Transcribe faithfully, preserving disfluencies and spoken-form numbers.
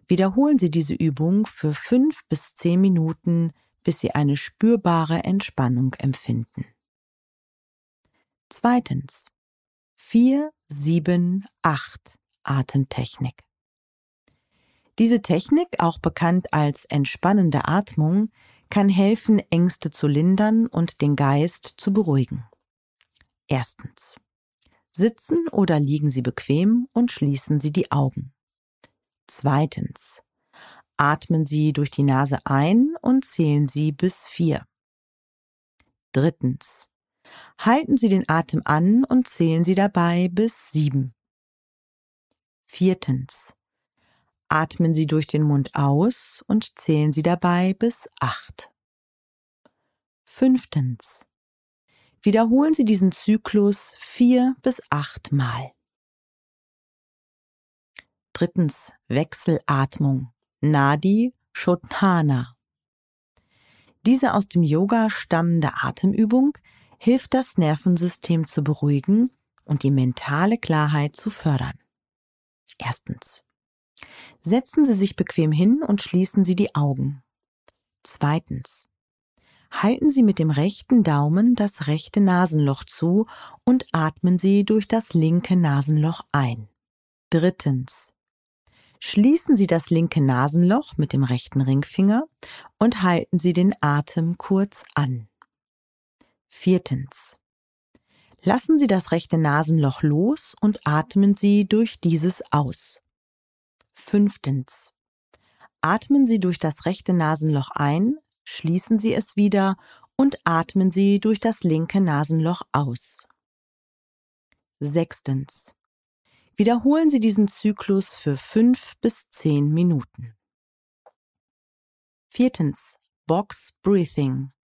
Wiederholen Sie diese Übung für fünf bis zehn Minuten, bis Sie eine spürbare Entspannung empfinden. Zweitens. vier sieben acht Atemtechnik. Diese Technik, auch bekannt als entspannende Atmung, kann helfen, Ängste zu lindern und den Geist zu beruhigen. Erstens. Sitzen oder liegen Sie bequem und schließen Sie die Augen. Zweitens. Atmen Sie durch die Nase ein und zählen Sie bis vier. Drittens. Halten Sie den Atem an und zählen Sie dabei bis sieben. Viertens. Atmen Sie durch den Mund aus und zählen Sie dabei bis acht. Fünftens. Wiederholen Sie diesen Zyklus vier bis acht Mal. Drittens. Wechselatmung. Nadi Shodhana. Diese aus dem Yoga stammende Atemübung hilft, das Nervensystem zu beruhigen und die mentale Klarheit zu fördern. Erstens. Setzen Sie sich bequem hin und schließen Sie die Augen. Zweitens. Halten Sie mit dem rechten Daumen das rechte Nasenloch zu und atmen Sie durch das linke Nasenloch ein. Drittens. Schließen Sie das linke Nasenloch mit dem rechten Ringfinger und halten Sie den Atem kurz an. Viertens. Lassen Sie das rechte Nasenloch los und atmen Sie durch dieses aus. Fünftens. Atmen Sie durch das rechte Nasenloch ein, schließen Sie es wieder und atmen Sie durch das linke Nasenloch aus. Sechstens. Wiederholen Sie diesen Zyklus für fünf bis zehn Minuten. Viertens. Box Breathing.